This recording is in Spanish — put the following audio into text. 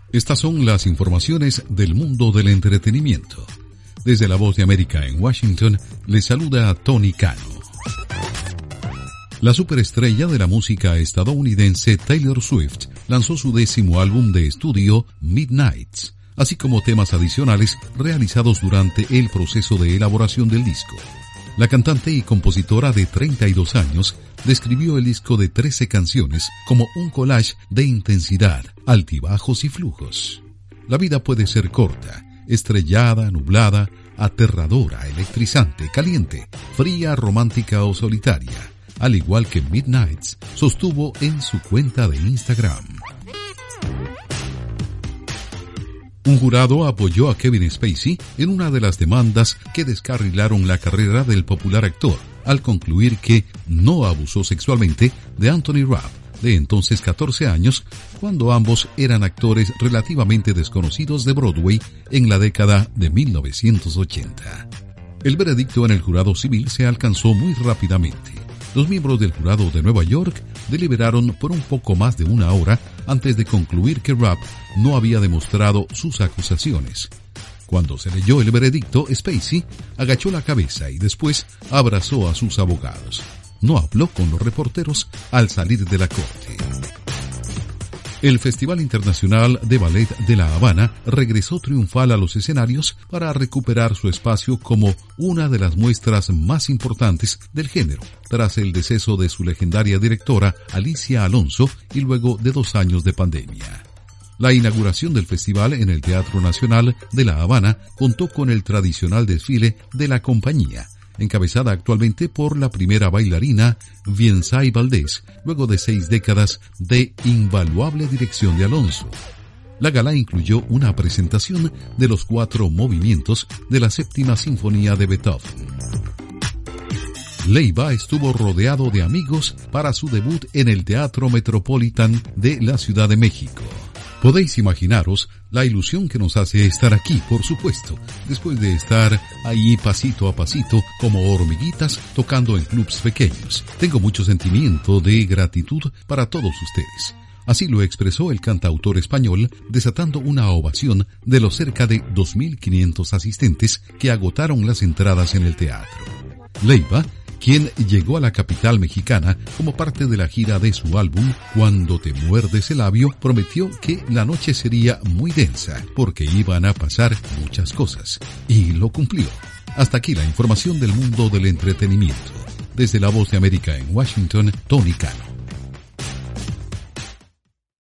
Estas son las informaciones del mundo del entretenimiento. Desde La Voz de América en Washington, les saluda Tony Cano. La superestrella de la música estadounidense Taylor Swift lanzó su 10º álbum de estudio, Midnights, así como temas adicionales realizados durante el proceso de elaboración del disco. La cantante y compositora de 32 años describió el disco de 13 canciones como un collage de intensidad, altibajos y flujos. La vida puede ser corta, estrellada, nublada, aterradora, electrizante, caliente, fría, romántica o solitaria, al igual que Midnights sostuvo en su cuenta de Instagram. Un jurado apoyó a Kevin Spacey en una de las demandas que descarrilaron la carrera del popular actor, al concluir que no abusó sexualmente de Anthony Rapp, de entonces 14 años, cuando ambos eran actores relativamente desconocidos de Broadway en la década de 1980. El veredicto en el jurado civil se alcanzó muy rápidamente. Los miembros del jurado de Nueva York deliberaron por un poco más de una hora antes de concluir que Rapp no había demostrado sus acusaciones. Cuando se leyó el veredicto, Spacey agachó la cabeza y después abrazó a sus abogados. No habló con los reporteros al salir de la corte. El Festival Internacional de Ballet de La Habana regresó triunfal a los escenarios para recuperar su espacio como una de las muestras más importantes del género, tras el deceso de su legendaria directora Alicia Alonso y luego de 2 años de pandemia. La inauguración del festival en el Teatro Nacional de La Habana contó con el tradicional desfile de la compañía, encabezada actualmente por la primera bailarina Viensay Valdés, luego de 6 décadas de invaluable dirección de Alonso. La gala incluyó una presentación de los 4 movimientos de la 7ª Sinfonía de Beethoven. Leiva estuvo rodeado de amigos para su debut en el Teatro Metropolitan de la Ciudad de México. Podéis imaginaros la ilusión que nos hace estar aquí, por supuesto, después de estar ahí pasito a pasito como hormiguitas tocando en clubs pequeños. Tengo mucho sentimiento de gratitud para todos ustedes. Así lo expresó el cantautor español, desatando una ovación de los cerca de 2.500 asistentes que agotaron las entradas en el teatro. Leiva, quien llegó a la capital mexicana como parte de la gira de su álbum Cuando te muerdes el labio, prometió que la noche sería muy densa porque iban a pasar muchas cosas, y lo cumplió. Hasta aquí la información del mundo del entretenimiento. Desde La Voz de América en Washington, Tony Cano.